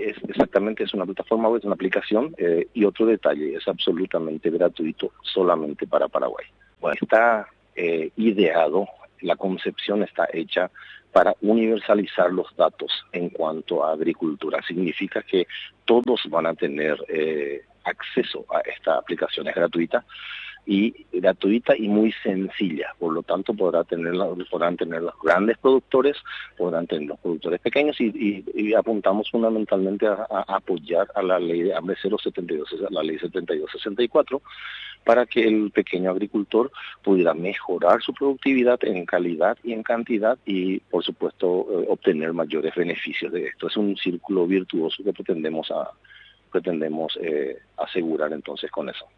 es exactamente, es una plataforma web, es una aplicación, y otro detalle, es absolutamente gratuito solamente para Paraguay. Bueno, está ideado, la concepción está hecha para universalizar los datos en cuanto a agricultura. Significa que todos van a tener acceso a esta aplicación, es gratuita y muy sencilla, por lo tanto podrán tener los grandes productores, podrán tener los productores pequeños y apuntamos fundamentalmente a apoyar a la ley de hambre 072, la ley 7264, para que el pequeño agricultor pudiera mejorar su productividad en calidad y en cantidad y, por supuesto, obtener mayores beneficios de esto. Es un círculo virtuoso que pretendemos asegurar entonces con eso.